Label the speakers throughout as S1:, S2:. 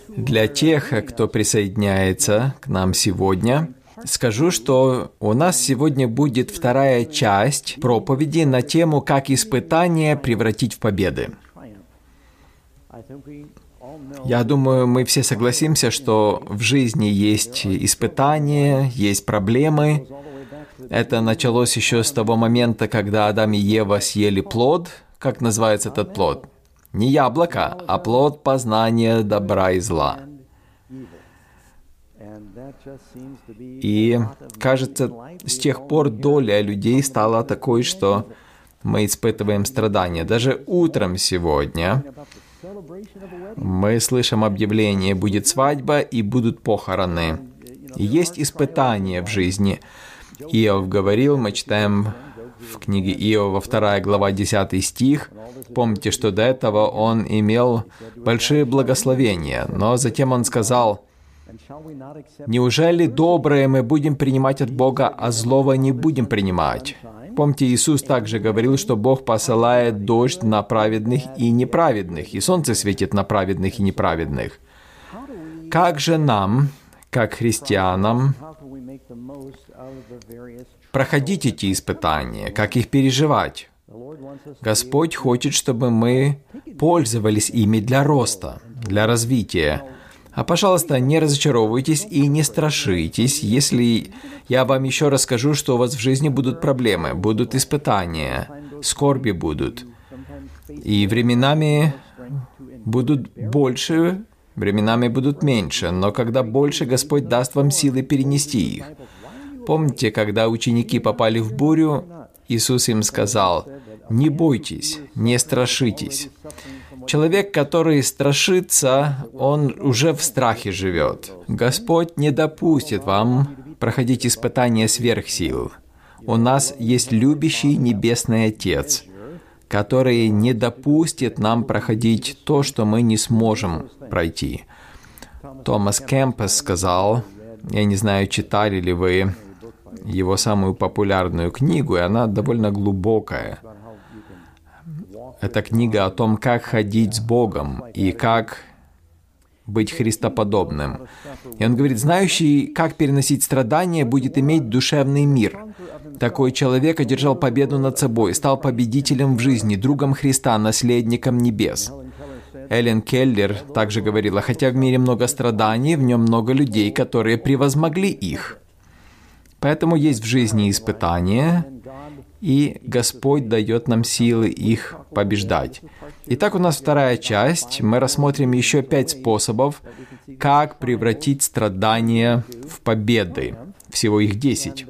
S1: Для тех, кто присоединяется к нам сегодня, скажу, что у нас сегодня будет вторая часть проповеди на тему «Как испытания превратить в победы». Я думаю, мы все согласимся, что в жизни есть испытания, есть проблемы. Это началось еще с того момента, когда Адам и Ева съели плод. Как называется этот плод? Не яблоко, а плод познания добра и зла. И, кажется, с тех пор доля людей стала такой, что мы испытываем страдания. Даже утром сегодня мы слышим объявление: будет свадьба и будут похороны. И есть испытания в жизни. Иов говорил, мы читаем в книге Иова 2 глава 10 стих. Помните, что до этого он имел большие благословения, но затем он сказал: «Неужели доброе мы будем принимать от Бога, а злого не будем принимать?» Помните, Иисус также говорил, что Бог посылает дождь на праведных и неправедных, и солнце светит на праведных и неправедных. Как же нам, как христианам, проходить эти испытания, как их переживать? Господь хочет, чтобы мы пользовались ими для роста, для развития. А, пожалуйста, не разочаровывайтесь и не страшитесь, если я вам еще расскажу, что у вас в жизни будут проблемы, будут испытания, скорби будут. И временами будут больше, временами будут меньше, но когда больше, Господь даст вам силы перенести их. Помните, когда ученики попали в бурю, Иисус им сказал: «Не бойтесь, не страшитесь». Человек, который страшится, он уже в страхе живет. Господь не допустит вам проходить испытания сверх сил. У нас есть любящий Небесный Отец, который не допустит нам проходить то, что мы не сможем пройти. Томас Кемпес сказал, я не знаю, читали ли вы его самую популярную книгу, и она довольно глубокая. Это книга о том, как ходить с Богом и как быть христоподобным. И он говорит: знающий, как переносить страдания, будет иметь душевный мир. Такой человек одержал победу над собой, стал победителем в жизни, другом Христа, наследником небес. Эллен Келлер также говорила: хотя в мире много страданий, в нем много людей, которые превозмогли их. Поэтому есть в жизни испытания, и Господь дает нам силы их побеждать. Итак, у нас вторая часть. Мы рассмотрим еще 5 способов, как превратить страдания в победы. Всего их 10.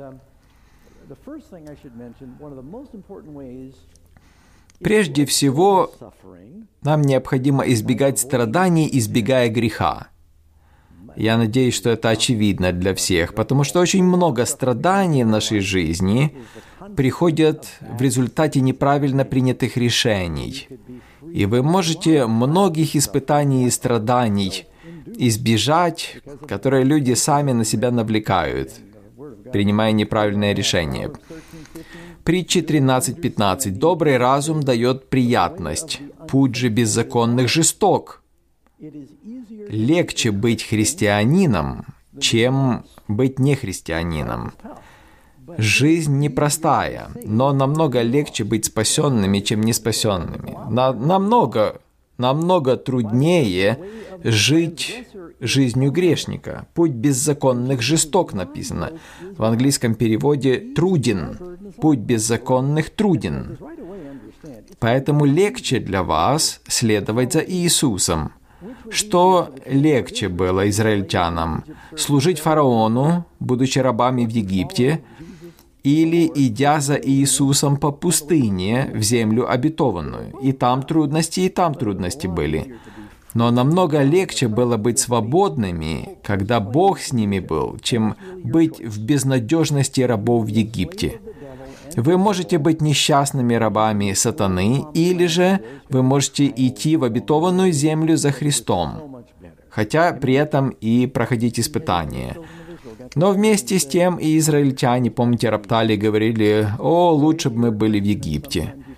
S1: Прежде всего, нам необходимо избегать страданий, избегая греха. Я надеюсь, что это очевидно для всех, потому что очень много страданий в нашей жизни приходят в результате неправильно принятых решений. И вы можете многих испытаний и страданий избежать, которые люди сами на себя навлекают, принимая неправильное решение. Притча 13:15. «Добрый разум дает приятность, путь же беззаконных жесток». Легче быть христианином, чем быть нехристианином. Жизнь непростая, но намного легче быть спасенными, чем неспасенными. Намного труднее жить жизнью грешника. Путь беззаконных жесток написано. В английском переводе труден. Путь беззаконных труден. Поэтому легче для вас следовать за Иисусом. Что легче было израильтянам? Служить фараону, будучи рабами в Египте, или идя за Иисусом по пустыне в землю обетованную? И там трудности были. Но намного легче было быть свободными, когда Бог с ними был, чем быть в безнадежности рабов в Египте. Вы можете быть несчастными рабами сатаны, или же вы можете идти в обетованную землю за Христом, хотя при этом и проходить испытания. Но вместе с тем и израильтяне, помните, роптали и говорили: «О, лучше бы мы были в Египте».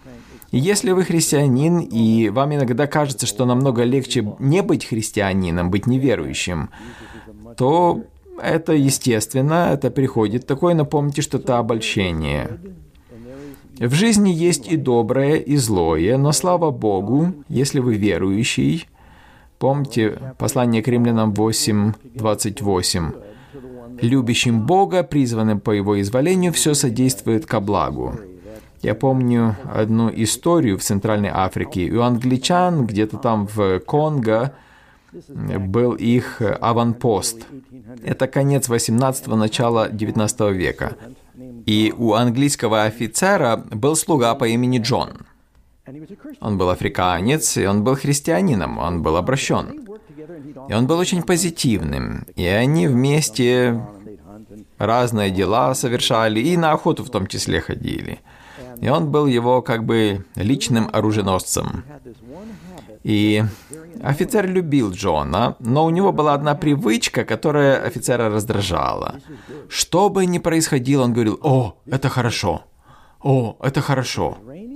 S1: И если вы христианин, и вам иногда кажется, что намного легче не быть христианином, быть неверующим, то это естественно, это приходит такое, но помните, что это обольщение. В жизни есть и доброе, и злое, но слава Богу, если вы верующий, помните послание к Римлянам 8:28. «Любящим Бога, призванным по Его изволению, все содействует ко благу». Я помню одну историю в Центральной Африке. У англичан, где-то там в Конго, был их аванпост. Это конец 18-го, начало 19 века. И у английского офицера был слуга по имени Джон. Он был африканец, и он был христианином, он был обращен. И он был очень позитивным. И они вместе разные дела совершали, и на охоту в том числе ходили. И он был его как бы личным оруженосцем. И офицер любил Джона, но у него была одна привычка, которая офицера раздражала. Что бы ни происходило, он говорил: «О, это хорошо! О, это хорошо!»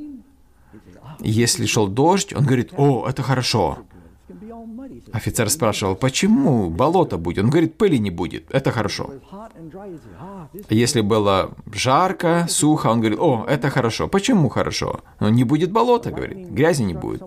S1: Если шел дождь, он говорит: «О, это хорошо!» Офицер спрашивал: «Почему? Болото будет?» Он говорит: «Пыли не будет, это хорошо». Если было жарко, сухо, он говорит: «О, это хорошо». «Почему хорошо?» «Ну, не будет болота», говорит, «грязи не будет».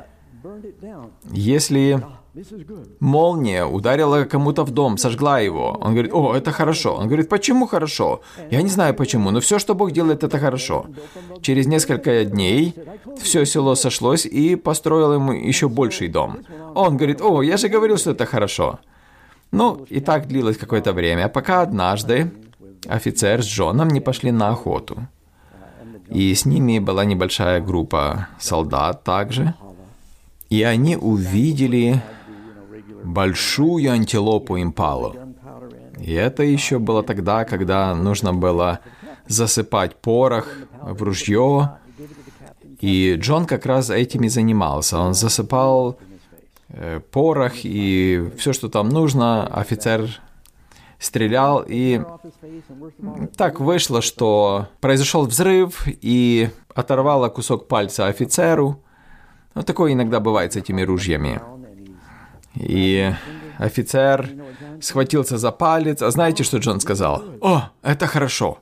S1: Если молния ударила кому-то в дом, сожгла его, он говорит: «О, это хорошо». Он говорит: «Почему хорошо?» «Я не знаю почему, но все, что Бог делает, это хорошо». Через несколько дней все село сошлось и построил ему еще больший дом. Он говорит: «О, я же говорил, что это хорошо». Ну, и так длилось какое-то время, пока однажды офицер с Джоном не пошли на охоту. И с ними была небольшая группа солдат также. И они увидели большую антилопу-импалу. И это еще было тогда, когда нужно было засыпать порох в ружье. И Джон как раз этим и занимался. Он засыпал порох и все, что там нужно. Офицер стрелял, и так вышло, что произошел взрыв, и оторвало кусок пальца офицеру. Ну, такое иногда бывает с этими ружьями. И офицер схватился за палец, а знаете, что Джон сказал? «О, это хорошо!»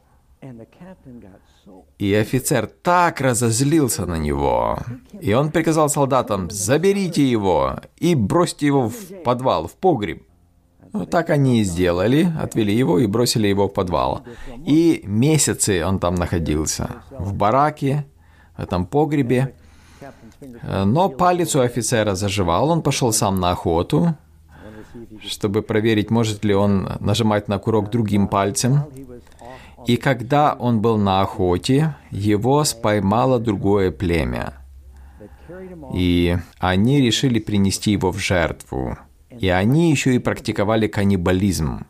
S1: И офицер так разозлился на него, и он приказал солдатам: «Заберите его и бросьте его в подвал, в погреб». Ну, так они и сделали, отвели его и бросили его в подвал. И месяцы он там находился, в бараке, в этом погребе. Но палец у офицера заживал, он пошел сам на охоту, чтобы проверить, может ли он нажимать на курок другим пальцем. И когда он был на охоте, его споймало другое племя. И они решили принести его в жертву. И они еще и практиковали каннибализм.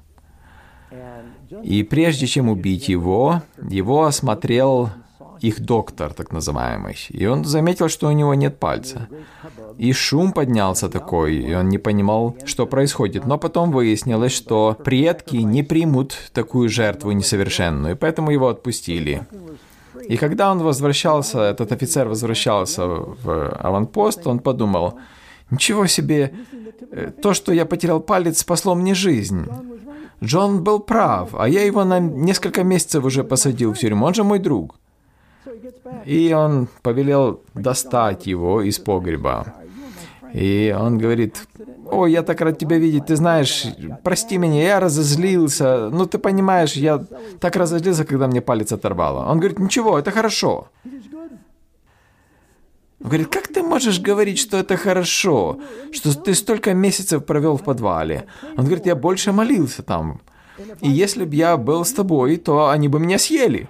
S1: И прежде чем убить его осмотрел их доктор, так называемый. И он заметил, что у него нет пальца. И шум поднялся такой, и он не понимал, что происходит. Но потом выяснилось, что предки не примут такую жертву несовершенную, и поэтому его отпустили. И когда он возвращался, этот офицер возвращался в аванпост, он подумал: «Ничего себе, то, что я потерял палец, спасло мне жизнь. Джон был прав, а я его на несколько месяцев уже посадил в тюрьму, он же мой друг». И он повелел достать его из погреба. И он говорит: «О, я так рад тебя видеть, ты знаешь, прости меня, я разозлился. Ну, ты понимаешь, я так разозлился, когда мне палец оторвало». Он говорит: «Ничего, это хорошо». Он говорит: «Как ты можешь говорить, что это хорошо, что ты столько месяцев провел в подвале?» Он говорит: «Я больше молился там. И если бы я был с тобой, то они бы меня съели».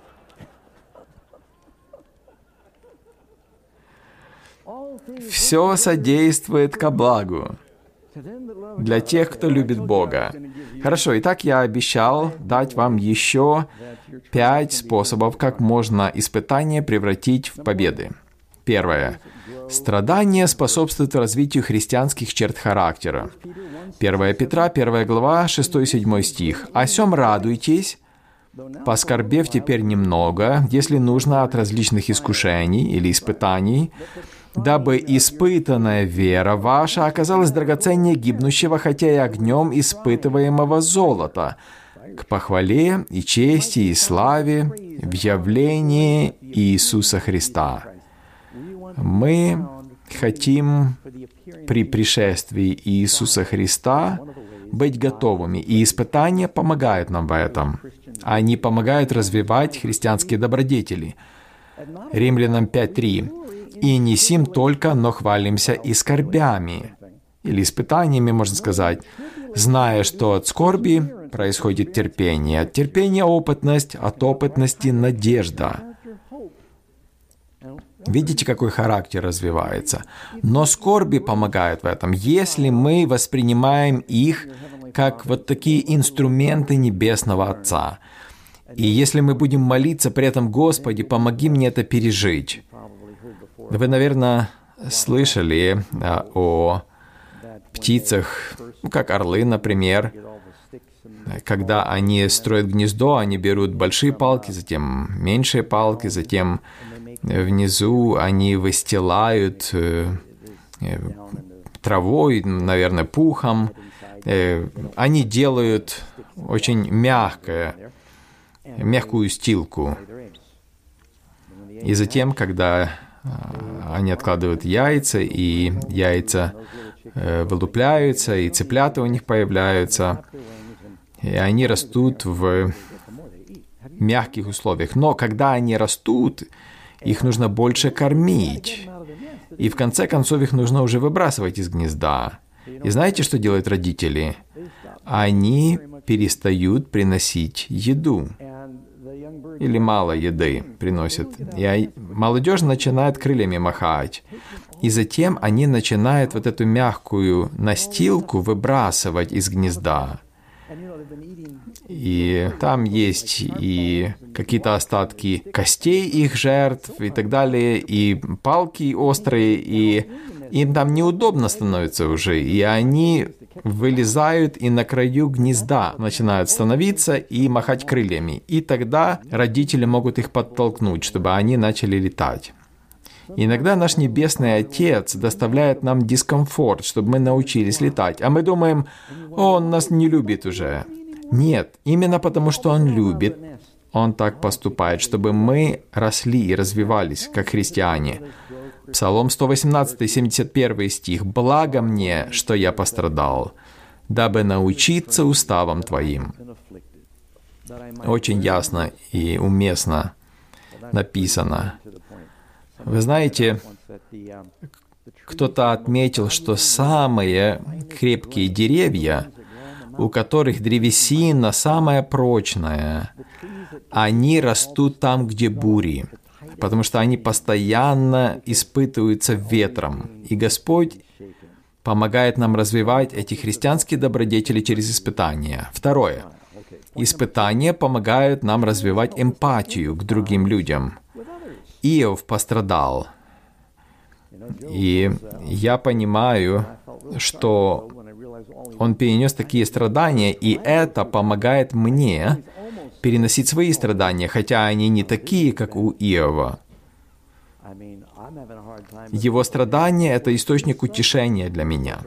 S1: Все содействует ко благу для тех, кто любит Бога. Хорошо, итак, я обещал дать вам еще 5 способов, как можно испытания превратить в победы. Первое. Страдание способствует развитию христианских черт характера. 1 Петра, 1 глава, 6-7 стих. «О сем радуйтесь, поскорбев теперь немного, если нужно, от различных искушений или испытаний, дабы испытанная вера ваша оказалась драгоценнее гибнущего, хотя и огнем испытываемого золота, к похвале и чести и славе в явлении Иисуса Христа. Мы хотим при пришествии Иисуса Христа быть готовыми, и испытания помогают нам в этом. Они помогают развивать христианские добродетели. Римлянам 5:3. «И не сим только, но хвалимся и скорбями», или испытаниями, можно сказать, «зная, что от скорби происходит терпение, от терпения опытность, от опытности надежда». Видите, какой характер развивается? Но скорби помогают в этом, если мы воспринимаем их как вот такие инструменты Небесного Отца. И если мы будем молиться при этом: «Господи, помоги мне это пережить». Вы, наверное, слышали о птицах, как орлы, например. Когда они строят гнездо, они берут большие палки, затем меньшие палки, затем внизу они выстилают травой, наверное, пухом. Они делают очень мягкую стилку. И затем, когда они откладывают яйца, и яйца вылупляются, и цыплята у них появляются, и они растут в мягких условиях. Но когда они растут, их нужно больше кормить. И в конце концов их нужно уже выбрасывать из гнезда. И знаете, что делают родители? Они перестают приносить еду. Или мало еды приносят. И молодежь начинает крыльями махать. И затем они начинают вот эту мягкую настилку выбрасывать из гнезда. И там есть и какие-то остатки костей их жертв и так далее, и палки острые, и им там неудобно становится уже, и они вылезают и на краю гнезда начинают становиться и махать крыльями. И тогда родители могут их подтолкнуть, чтобы они начали летать. Иногда наш Небесный Отец доставляет нам дискомфорт, чтобы мы научились летать, а мы думаем: «Он нас не любит уже». Нет, именно потому, что Он любит, Он так поступает, чтобы мы росли и развивались, как христиане. Псалом 118, 71 стих. «Благо мне, что я пострадал, дабы научиться уставам Твоим». Очень ясно и уместно написано. Вы знаете, кто-то отметил, что самые крепкие деревья, у которых древесина самая прочная, они растут там, где бури, потому что они постоянно испытываются ветром. И Господь помогает нам развивать эти христианские добродетели через испытания. Второе. Испытания помогают нам развивать эмпатию к другим людям. Иов пострадал. И я понимаю, что он перенес такие страдания, и это помогает мне переносить свои страдания, хотя они не такие, как у Иова. Его страдания — это источник утешения для меня.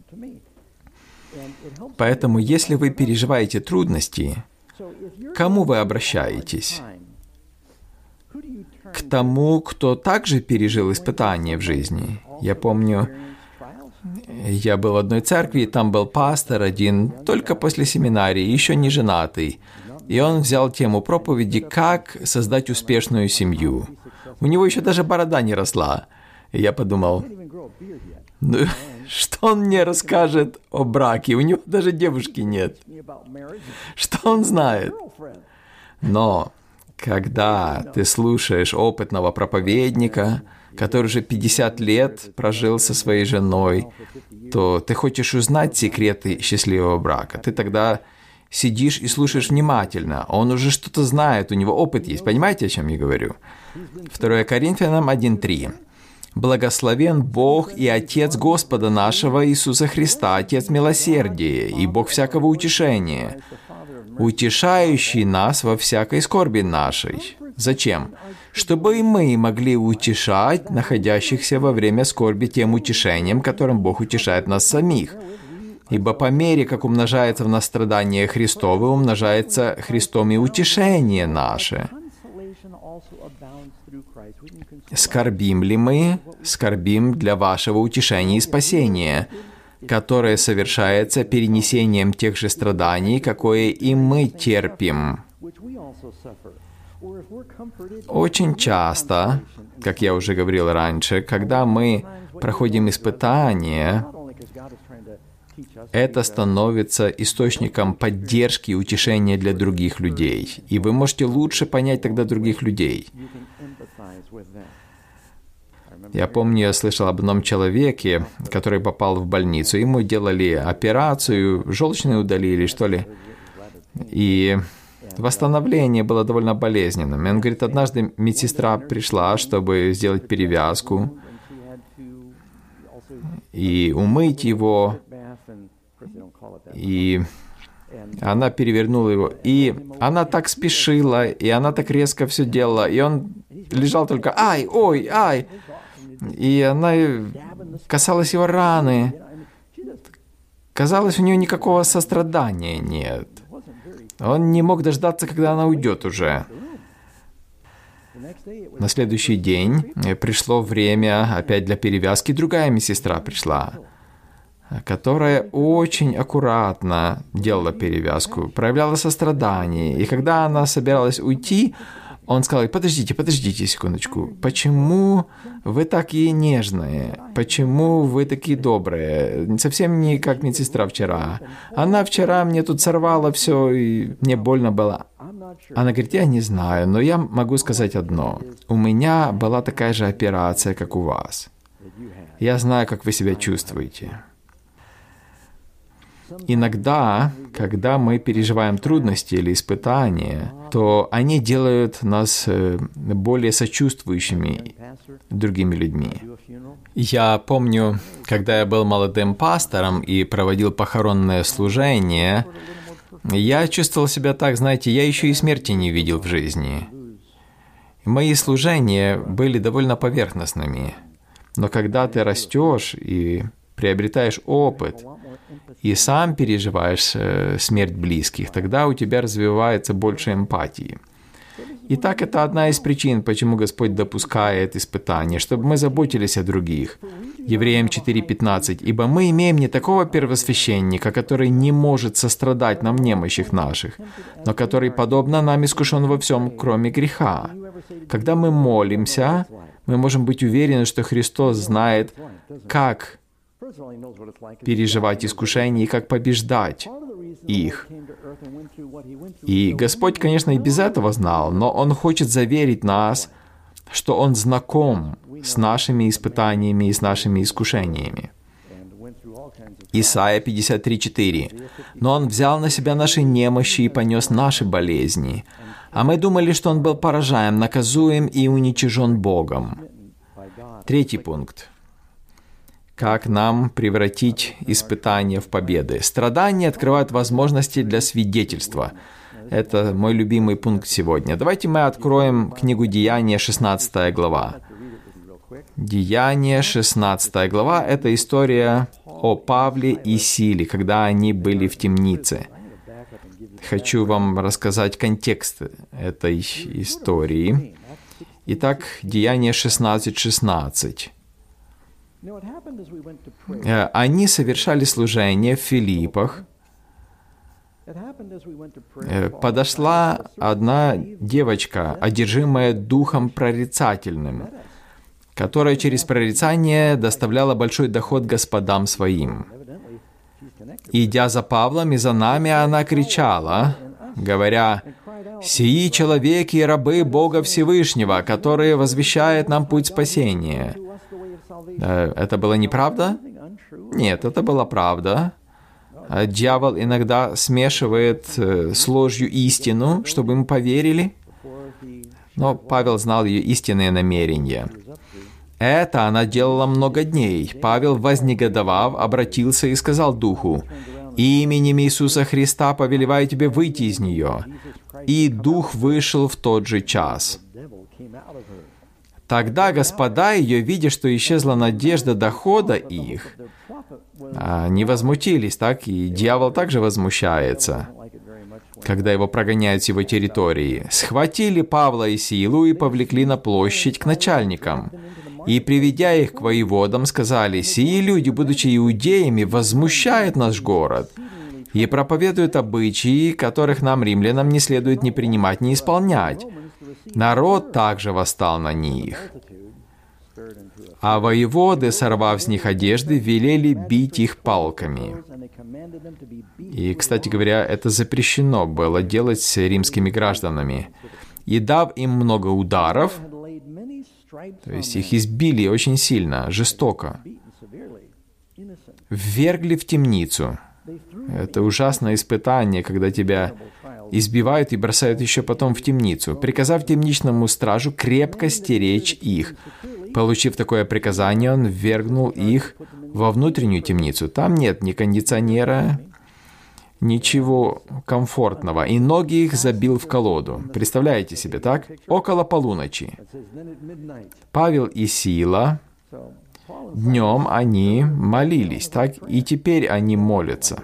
S1: Поэтому, если вы переживаете трудности, к кому вы обращаетесь? К тому, кто также пережил испытания в жизни. Я помню, я был в одной церкви, и там был пастор один, только после семинарии, еще не женатый. И он взял тему проповеди «Как создать успешную семью». У него еще даже борода не росла. И я подумал, ну, что он мне расскажет о браке? У него даже девушки нет. Что он знает? Но когда ты слушаешь опытного проповедника, который уже 50 лет прожил со своей женой, то ты хочешь узнать секреты счастливого брака. Ты тогда сидишь и слушаешь внимательно. Он уже что-то знает, у него опыт есть. Понимаете, о чем я говорю? 2 Коринфянам 1:3. Благословен Бог и Отец Господа нашего Иисуса Христа, Отец милосердия и Бог всякого утешения, утешающий нас во всякой скорби нашей». Зачем? Чтобы и мы могли утешать находящихся во время скорби тем утешением, которым Бог утешает нас самих. Ибо по мере, как умножается в нас страдание Христово, умножается Христом и утешение наше. Скорбим ли мы? Скорбим для вашего утешения и спасения, которое совершается перенесением тех же страданий, какое и мы терпим. Очень часто, как я уже говорил раньше, когда мы проходим испытания, это становится источником поддержки и утешения для других людей. И вы можете лучше понять тогда других людей. Я помню, я слышал об одном человеке, который попал в больницу. Ему делали операцию, желчную удалили, что ли. И восстановление было довольно болезненным. И он говорит, однажды медсестра пришла, чтобы сделать перевязку и умыть его. И она перевернула его. И она так спешила, и она так резко все делала. И он лежал только «ай, ой, ай». И она касалась его раны. Казалось, у нее никакого сострадания нет. Он не мог дождаться, когда она уйдет уже. На следующий день пришло время опять для перевязки. Другая медсестра пришла, которая очень аккуратно делала перевязку, проявляла сострадание. И когда она собиралась уйти, он сказал: подождите секундочку, почему вы такие нежные? Почему вы такие добрые? Совсем не как медсестра вчера. Она вчера мне тут сорвала все, и мне больно было. Она говорит: я не знаю, но я могу сказать одно. У меня была такая же операция, как у вас. Я знаю, как вы себя чувствуете. Иногда, когда мы переживаем трудности или испытания, то они делают нас более сочувствующими другими людьми. Я помню, когда я был молодым пастором и проводил похоронное служение, я чувствовал себя так, знаете, я еще и смерти не видел в жизни. Мои служения были довольно поверхностными, но когда ты растешь и приобретаешь опыт, и сам переживаешь смерть близких, тогда у тебя развивается больше эмпатии. Итак, это одна из причин, почему Господь допускает испытания, чтобы мы заботились о других. Евреям 4:15. «Ибо мы имеем не такого первосвященника, который не может сострадать нам в немощах наших, но который, подобно нам, искушен во всем, кроме греха». Когда мы молимся, мы можем быть уверены, что Христос знает, как переживать искушения и как побеждать их. И Господь, конечно, и без этого знал, но Он хочет заверить нас, что Он знаком с нашими испытаниями и с нашими искушениями. Исайя 53:4. «Но Он взял на себя наши немощи и понес наши болезни. А мы думали, что Он был поражаем, наказуем и уничижен Богом». Третий пункт. Как нам превратить испытания в победы? Страдания открывают возможности для свидетельства. Это мой любимый пункт сегодня. Давайте мы откроем книгу Деяния, 16 глава. Деяния, 16 глава — это история о Павле и Силе, когда они были в темнице. Хочу вам рассказать контекст этой истории. Итак, Деяния 16:16. Они совершали служение в Филиппах. Подошла одна девочка, одержимая духом прорицательным, которая через прорицание доставляла большой доход господам своим. Идя за Павлом и за нами, она кричала, говоря: «Сии человеки и рабы Бога Всевышнего, которые возвещают нам путь спасения». Это было неправда? Нет, это была правда. Дьявол иногда смешивает с ложью истину, чтобы мы поверили. Но Павел знал ее истинные намерения. Это она делала много дней. Павел, вознегодовав, обратился и сказал духу: «Именем Иисуса Христа повелеваю тебе выйти из нее». И дух вышел в тот же час. Тогда господа ее, видя, что исчезла надежда дохода их, они возмутились, так? И дьявол также возмущается, когда его прогоняют с его территории. Схватили Павла и Силу и повлекли на площадь к начальникам. И, приведя их к воеводам, сказали: «Сии люди, будучи иудеями, возмущают наш город и проповедуют обычаи, которых нам, римлянам, не следует ни принимать, ни исполнять». Народ также восстал на них. А воеводы, сорвав с них одежды, велели бить их палками. И, кстати говоря, это запрещено было делать с римскими гражданами. И дав им много ударов, то есть их избили очень сильно, жестоко, ввергли в темницу. Это ужасное испытание, когда тебя избивают и бросают еще потом в темницу, приказав темничному стражу крепко стеречь их. Получив такое приказание, он ввергнул их во внутреннюю темницу. Там нет ни кондиционера, ничего комфортного, и ноги их забил в колоду. Представляете себе, так? Около полуночи. Павел и Сила, днем они молились, так? И теперь они молятся.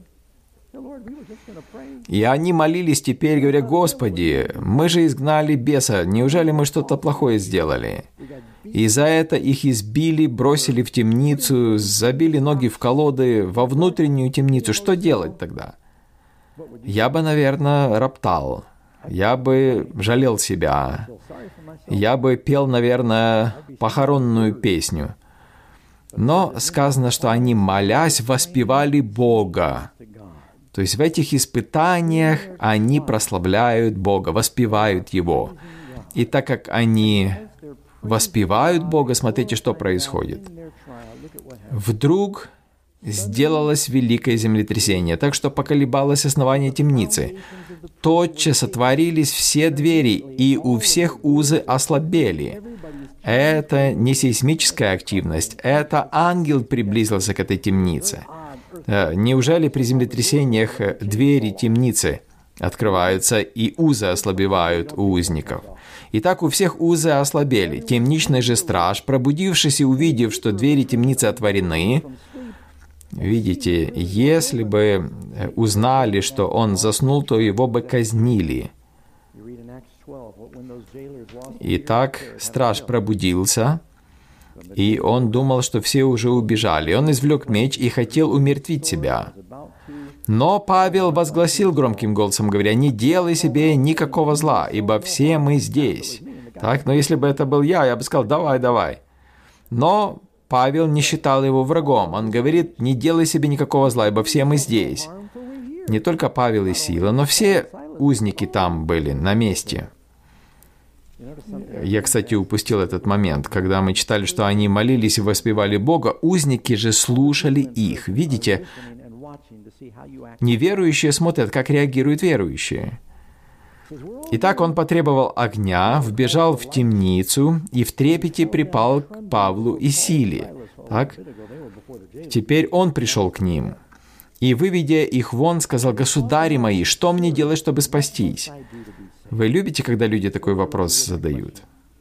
S1: И они молились теперь, говоря: «Господи, мы же изгнали беса, неужели мы что-то плохое сделали?» И за это их избили, бросили в темницу, забили ноги в колоды, во внутреннюю темницу. Что делать тогда? Я бы, наверное, роптал. Я бы жалел себя. Я бы пел, наверное, похоронную песню. Но сказано, что они, молясь, воспевали Бога. То есть в этих испытаниях они прославляют Бога, воспевают Его. И так как они воспевают Бога, смотрите, что происходит. Вдруг сделалось великое землетрясение, так что поколебалось основание темницы. Тотчас отворились все двери, и у всех узы ослабели. Это не сейсмическая активность, это ангел приблизился к этой темнице. Неужели при землетрясениях двери темницы открываются и узы ослабевают у узников? Итак, у всех узы ослабели. Темничный же страж, пробудившись и увидев, что двери темницы отворены, видите, если бы узнали, что он заснул, то его бы казнили. Итак, страж пробудился, и он думал, что все уже убежали. Он извлек меч и хотел умертвить себя. Но Павел возгласил громким голосом, говоря: «Не делай себе никакого зла, ибо все мы здесь». Так, но если бы это был я бы сказал: «Давай, давай». Но Павел не считал его врагом. Он говорит: «Не делай себе никакого зла, ибо все мы здесь». Не только Павел и Сила, но все узники там были, на месте. Я, кстати, упустил этот момент. Когда мы читали, что они молились и воспевали Бога, узники же слушали их. Видите, неверующие смотрят, как реагируют верующие. Итак, он потребовал огня, вбежал в темницу и в трепете припал к Павлу и Силе. Так? Теперь он пришел к ним. И, выведя их вон, сказал: «Государи мои, что мне делать, чтобы спастись?» Вы любите, когда люди такой вопрос задают?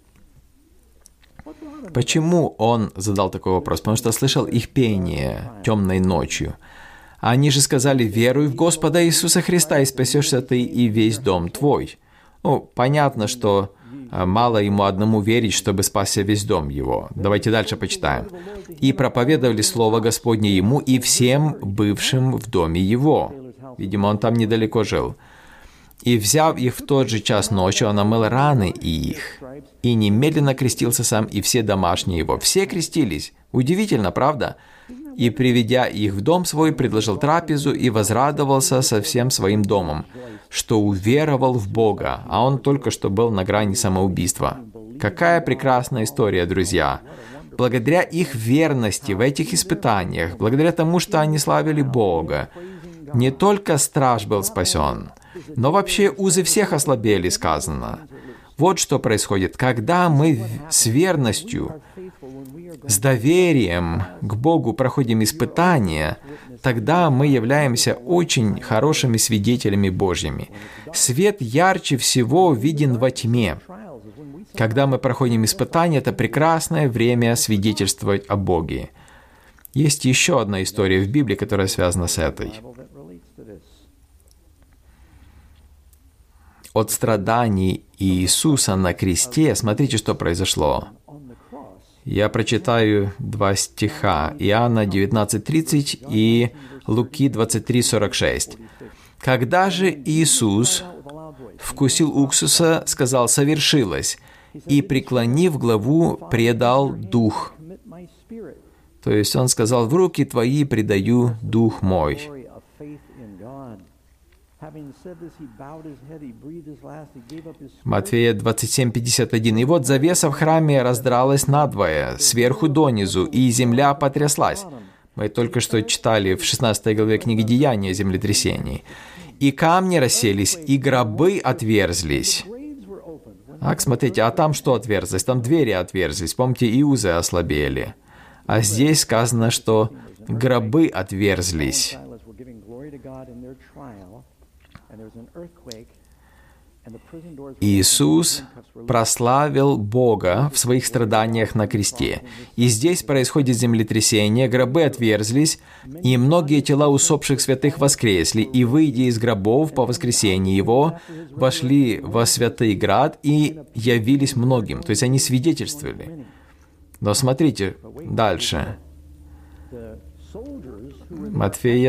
S1: Почему он задал такой вопрос? Потому что слышал их пение темной ночью. Они же сказали: «Веруй в Господа Иисуса Христа, и спасешься ты и весь дом твой». Понятно, что мало ему одному верить, чтобы спасся весь дом его. Давайте дальше почитаем. «И проповедовали слово Господне ему и всем бывшим в доме его». Видимо, он там недалеко жил. «И, взяв их в тот же час ночи, он омыл раны их, и немедленно крестился сам и все домашние его». Все крестились. Удивительно, правда? «И, приведя их в дом свой, предложил трапезу и возрадовался со всем своим домом, что уверовал в Бога». А он только что был на грани самоубийства. Какая прекрасная история, друзья! Благодаря их верности в этих испытаниях, благодаря тому, что они славили Бога, не только страж был спасен, но вообще узы всех ослабели, сказано. Вот что происходит. Когда мы с верностью, с доверием к Богу проходим испытания, тогда мы являемся очень хорошими свидетелями Божьими. Свет ярче всего виден во тьме. Когда мы проходим испытания, это прекрасное время свидетельствовать о Боге. Есть еще одна история в Библии, которая связана с этой. От страданий Иисуса на кресте, смотрите, что произошло. Я прочитаю 2 стиха. Иоанна 19:30 и Луки 23:46. «Когда же Иисус вкусил уксуса, сказал: совершилось, и, преклонив главу, предал дух». То есть Он сказал: в руки Твои предаю дух мой. Матфея 27:51. «И вот завеса в храме раздралась надвое, сверху донизу, и земля потряслась». Мы только что читали в 16 главе книги Деяния о землетрясении. «И камни расселись, и гробы отверзлись». Так, смотрите, а там что отверзлось? Там двери отверзлись. Помните, и узы ослабели. А здесь сказано, что гробы отверзлись. Иисус прославил Бога в своих страданиях на кресте. И здесь происходит землетрясение, гробы отверзлись, и многие тела усопших святых воскресли, и, выйдя из гробов по воскресении Его, вошли во святый град и явились многим. То есть они свидетельствовали. Но смотрите дальше. Матфея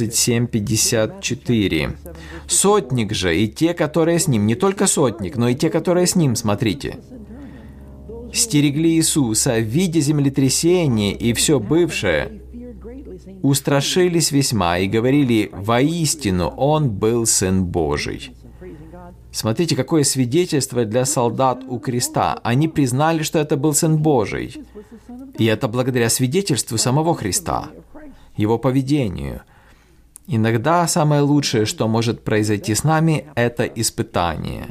S1: 27:54. «Сотник же и те, которые с ним», не только сотник, но и те, которые с ним, смотрите, «стерегли Иисуса, видя землетрясение и все бывшее, устрашились весьма и говорили: воистину Он был Сын Божий». Смотрите, какое свидетельство для солдат у креста. Они признали, что это был Сын Божий. И это благодаря свидетельству самого Христа, Его поведению. Иногда самое лучшее, что может произойти с нами, это испытание.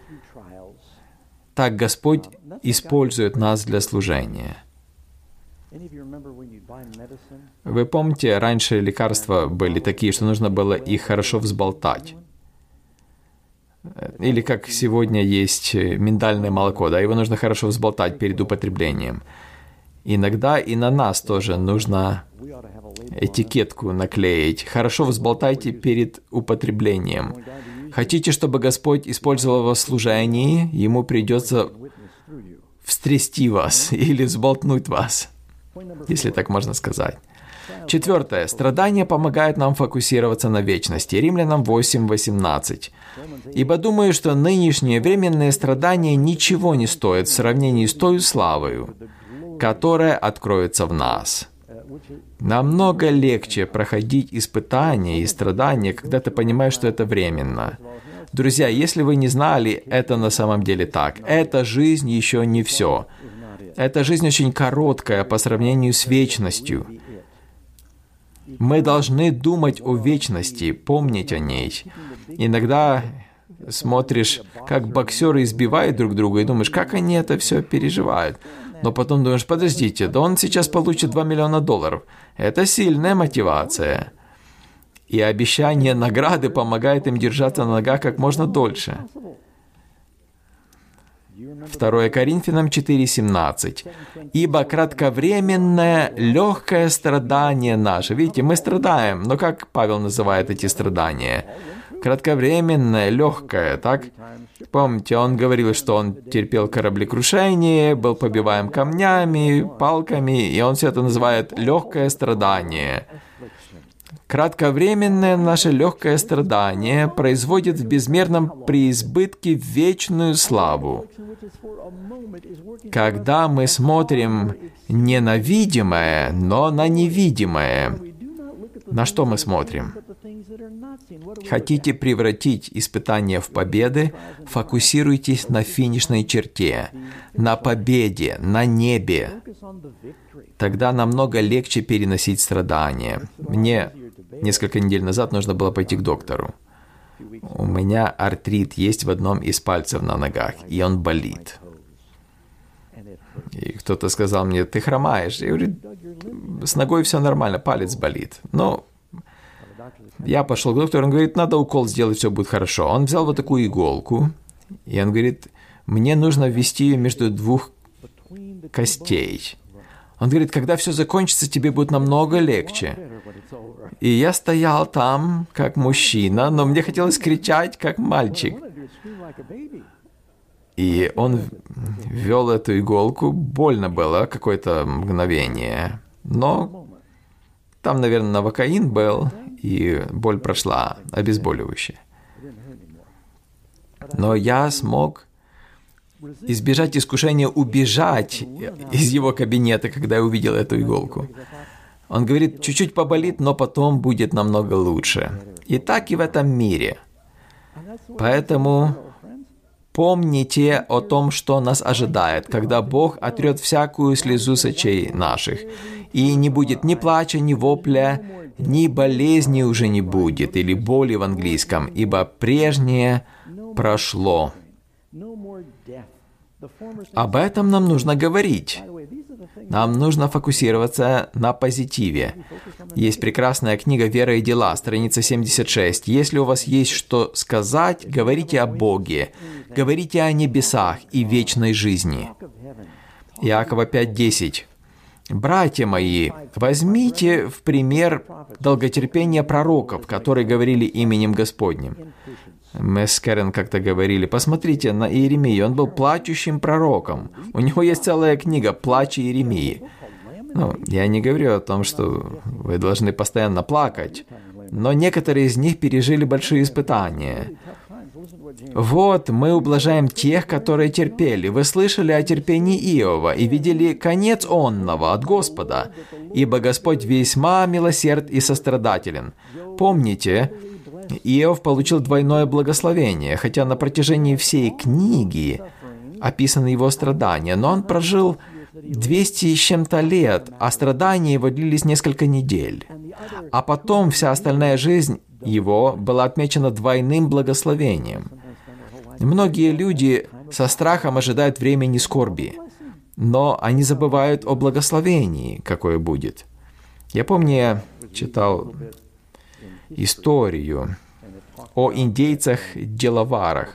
S1: Так Господь использует нас для служения. Вы помните, раньше лекарства были такие, что нужно было их хорошо взболтать. Или как сегодня есть миндальное молоко, да, его нужно хорошо взболтать перед употреблением. Иногда и на нас тоже нужно этикетку наклеить. Хорошо взболтайте перед употреблением. Хотите, чтобы Господь использовал вас в служении, Ему придется встрясти вас или взболтнуть вас, если так можно сказать. 4. Страдания помогают нам фокусироваться на вечности. Римлянам 8:18. «Ибо думаю, что нынешние временные страдания ничего не стоят в сравнении с той славою, которая откроется в нас». Намного легче проходить испытания и страдания, когда ты понимаешь, что это временно. Друзья, если вы не знали, это на самом деле так. Эта жизнь еще не все. Эта жизнь очень короткая по сравнению с вечностью. Мы должны думать о вечности, помнить о ней. Иногда смотришь, как боксеры избивают друг друга, и думаешь, как они это все переживают. Но потом думаешь, подождите, да он сейчас получит $2 миллиона. Это сильная мотивация. И обещание награды помогает им держаться на ногах как можно дольше. 2 Коринфянам 4:17. «Ибо кратковременное легкое страдание наше». Видите, мы страдаем, но как Павел называет эти страдания? Кратковременное, легкое, так? Помните, он говорил, что он терпел кораблекрушение, был побиваем камнями, палками, и он все это называет легкое страдание. Кратковременное наше легкое страдание производит в безмерном преизбытке вечную славу. Когда мы смотрим не на видимое, но на невидимое, на что мы смотрим? Хотите превратить испытания в победы? Фокусируйтесь на финишной черте, на победе, на небе. Тогда намного легче переносить страдания. Мне несколько недель назад нужно было пойти к доктору. у меня артрит есть в одном из пальцев на ногах, и он болит. И кто-то сказал мне: ты хромаешь. Я говорю: с ногой все нормально, палец болит. Но я пошел к доктору, он говорит: надо укол сделать, все будет хорошо. Он взял вот такую иголку, и он говорит: мне нужно ввести ее между двух костей. Он говорит: когда все закончится, тебе будет намного легче. И я стоял там, как мужчина, но мне хотелось кричать, как мальчик. И он ввел эту иголку, больно было какое-то мгновение, но там, наверное, новокаин был, и боль прошла, обезболивающее. Но я смог избежать искушения убежать из его кабинета, когда я увидел эту иголку. Он говорит: чуть-чуть поболит, но потом будет намного лучше. И так и в этом мире. Поэтому помните о том, что нас ожидает, когда Бог отрет всякую слезу с очей наших. И не будет ни плача, ни вопля, ни болезни уже не будет, или боли в английском, ибо прежнее прошло. Об этом нам нужно говорить. Нам нужно фокусироваться на позитиве. Есть прекрасная книга «Вера и дела», страница 76. Если у вас есть что сказать, говорите о Боге, говорите о небесах и вечной жизни. Иакова 5:10. «Братья мои, возьмите в пример долготерпение пророков, которые говорили именем Господним». Мы с Кэрен как-то говорили: посмотрите на Иеремию, он был плачущим пророком. У него есть целая книга «Плач Иеремии». Я не говорю о том, что вы должны постоянно плакать, но некоторые из них пережили большие испытания. Вот, мы ублажаем тех, которые терпели. Вы слышали о терпении Иова и видели конец онного от Господа, ибо Господь весьма милосерд и сострадателен. Помните, Иов получил двойное благословение, хотя на протяжении всей книги описаны его страдания, но он прожил 200 с чем-то лет, а страдания его длились несколько недель. А потом вся остальная жизнь его была отмечена двойным благословением. Многие люди со страхом ожидают времени скорби, но они забывают о благословении, какое будет. Я помню, я читал историю о индейцах-делаварах.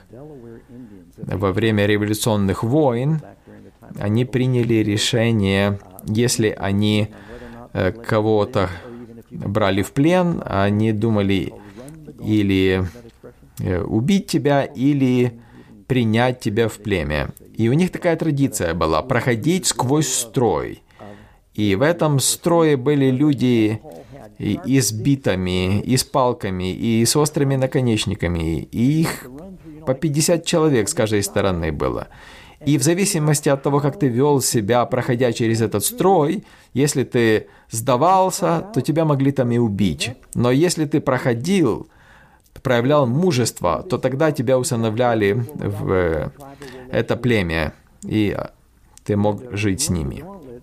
S1: Во время революционных войн они приняли решение, если они кого-то брали в плен, они думали или убить тебя, или принять тебя в племя. И у них такая традиция была — проходить сквозь строй. И в этом строе были люди и с битами, и с палками, и с острыми наконечниками. И их по 50 человек с каждой стороны было. И в зависимости от того, как ты вел себя, проходя через этот строй, если ты сдавался, то тебя могли там и убить. Но если ты проходил, проявлял мужество, то тогда тебя усыновляли в это племя, и ты мог жить с ними.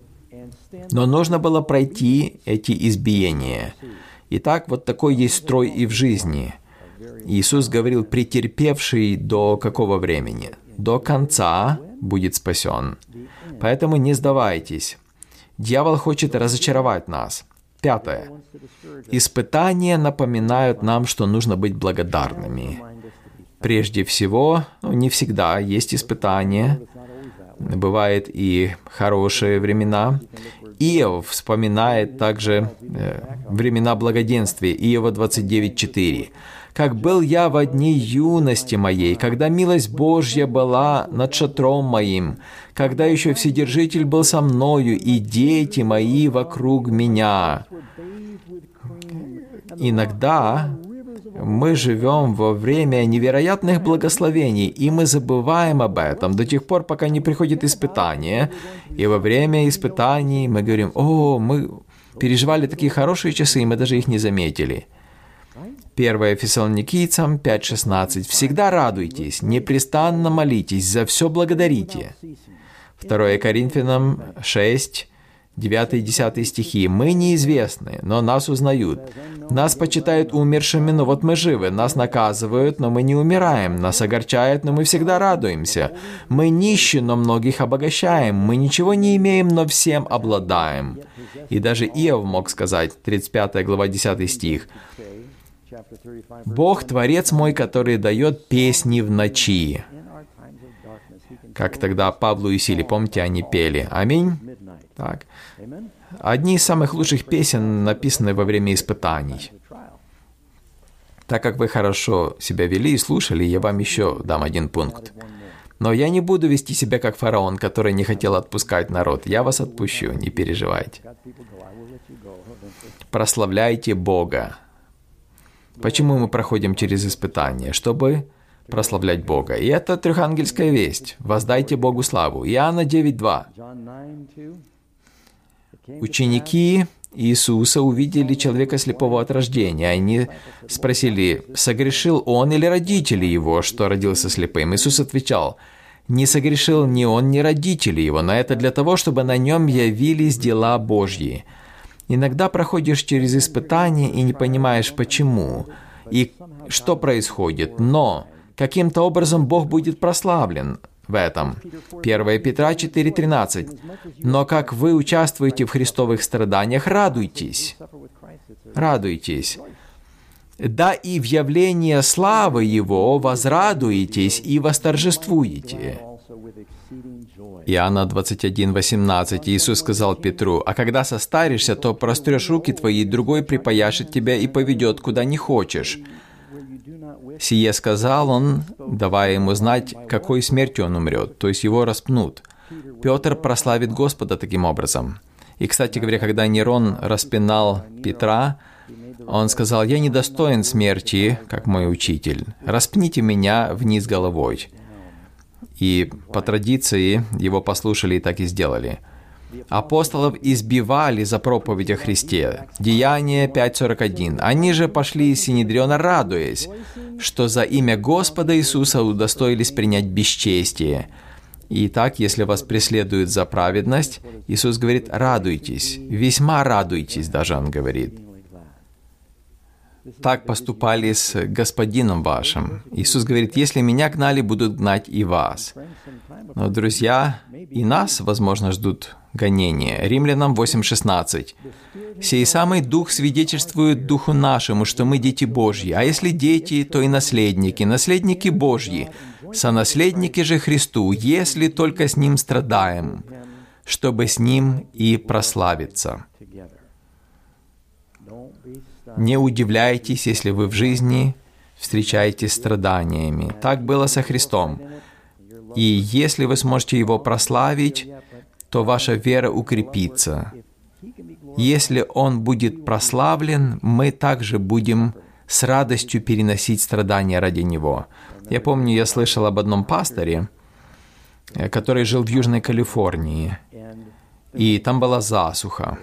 S1: Но нужно было пройти эти избиения. Итак, вот такой есть строй и в жизни. Иисус говорил: претерпевший до какого времени? До конца будет спасен. Поэтому не сдавайтесь. Дьявол хочет разочаровать нас. 5. Испытания напоминают нам, что нужно быть благодарными. Прежде всего, не всегда есть испытания. Бывают и хорошие времена. Иов вспоминает также времена благоденствия. Иова 29:4. «Как был я во дни юности моей, когда милость Божья была над шатром моим, когда еще Вседержитель был со мною, и дети мои вокруг меня». Иногда мы живем во время невероятных благословений, и мы забываем об этом до тех пор, пока не приходит испытание. И во время испытаний мы говорим: «О, мы переживали такие хорошие часы, и мы даже их не заметили». 1 Фессалоникийцам 5:16. «Всегда радуйтесь, непрестанно молитесь, за все благодарите». 2 Коринфянам 6, 9 и 10 стихи. «Мы неизвестны, но нас узнают. Нас почитают умершими, но вот мы живы. Нас наказывают, но мы не умираем. Нас огорчают, но мы всегда радуемся. Мы нищи, но многих обогащаем. Мы ничего не имеем, но всем обладаем». И даже Иов мог сказать, 35 глава, 10 стих, «Бог, Творец мой, который дает песни в ночи». Как тогда Павлу и Силе, помните, они пели. Аминь. Так. Одни из самых лучших песен написаны во время испытаний. Так как вы хорошо себя вели и слушали, я вам еще дам один пункт. Но я не буду вести себя как фараон, который не хотел отпускать народ. Я вас отпущу, не переживайте. Прославляйте Бога. Почему мы проходим через испытания? Чтобы прославлять Бога. И это трехангельская весть. Воздайте Богу славу. Иоанна 9:2. Ученики Иисуса увидели человека слепого от рождения. Они спросили, согрешил он или родители его, что родился слепым? Иисус отвечал, не согрешил ни он, ни родители его, но это для того, чтобы на нем явились дела Божьи. Иногда проходишь через испытания и не понимаешь, почему и что происходит, но каким-то образом Бог будет прославлен в этом. 1 Петра 4:13. «Но как вы участвуете в христовых страданиях, радуйтесь». Радуйтесь. «Да и в явлении славы Его возрадуетесь и восторжествуете». Иоанна 21:18. Иисус сказал Петру, «А когда состаришься, то прострешь руки твои, и другой припояшет тебя и поведет, куда не хочешь». Сие сказал он, давая ему знать, какой смертью он умрет, то есть его распнут. Петр прославит Господа таким образом. И, кстати говоря, когда Нерон распинал Петра, он сказал, «Я недостоин смерти, как мой учитель. Распните меня вниз головой». И по традиции его послушали и так и сделали. Апостолов избивали за проповедь о Христе. Деяния 5:41. Они же пошли из Синедриона, радуясь, что за имя Господа Иисуса удостоились принять бесчестие. Итак, если вас преследуют за праведность, Иисус говорит, радуйтесь, весьма радуйтесь, даже Он говорит. Так поступали с Господином вашим. Иисус говорит, если меня гнали, будут гнать и вас. Но, друзья, и нас, возможно, ждут гонения. Римлянам 8:16. «Сей самый Дух свидетельствует Духу нашему, что мы дети Божьи, а если дети, то и наследники, наследники Божьи, сонаследники же Христу, если только с Ним страдаем, чтобы с Ним и прославиться». Не удивляйтесь, если вы в жизни встречаетесь с страданиями. Так было со Христом. И если вы сможете Его прославить, то ваша вера укрепится. Если Он будет прославлен, мы также будем с радостью переносить страдания ради Него. Я помню, я слышал об одном пасторе, который жил в Южной Калифорнии, и там была засуха.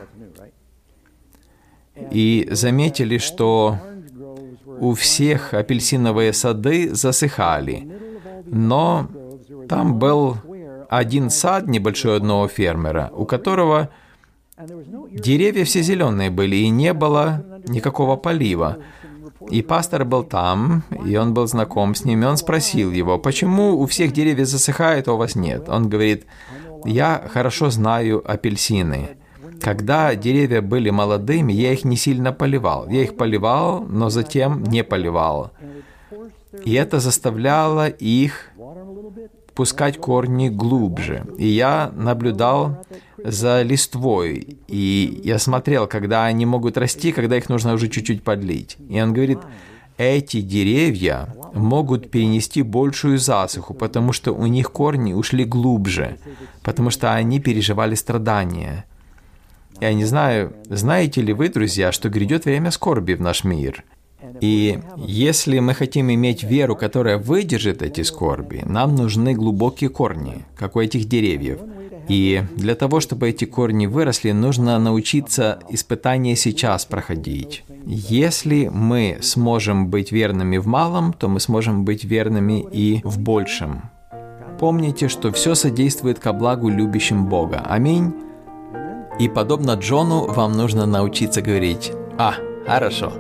S1: И заметили, что у всех апельсиновые сады засыхали, но там был один сад небольшой одного фермера, у которого деревья все зеленые были, и не было никакого полива. И пастор был там, и он был знаком с ним, и он спросил его, почему у всех деревья засыхают, а у вас нет? Он говорит, я хорошо знаю апельсины. Когда деревья были молодыми, я их не сильно поливал. Я их поливал, но затем не поливал. И это заставляло их пускать корни глубже. И я наблюдал за листвой, и я смотрел, когда они могут расти, когда их нужно уже чуть-чуть подлить. И он говорит, эти деревья могут перенести большую засуху, потому что у них корни ушли глубже, потому что они переживали страдания. Я не знаю, знаете ли вы, друзья, что грядет время скорби в наш мир. И если мы хотим иметь веру, которая выдержит эти скорби, нам нужны глубокие корни, как у этих деревьев. И для того, чтобы эти корни выросли, нужно научиться испытания сейчас проходить. Если мы сможем быть верными в малом, то мы сможем быть верными и в большем. Помните, что все содействует ко благу любящим Бога. Аминь. И подобно Джону, вам нужно научиться говорить «А, хорошо».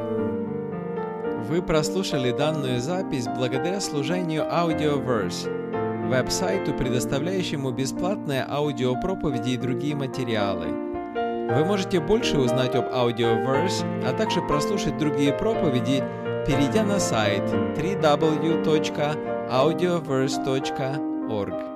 S1: Вы прослушали данную запись благодаря служению Audioverse, веб-сайту, предоставляющему бесплатные аудиопроповеди и другие материалы. Вы можете больше узнать об Audioverse, а также прослушать другие проповеди, перейдя на сайт www.audioverse.org.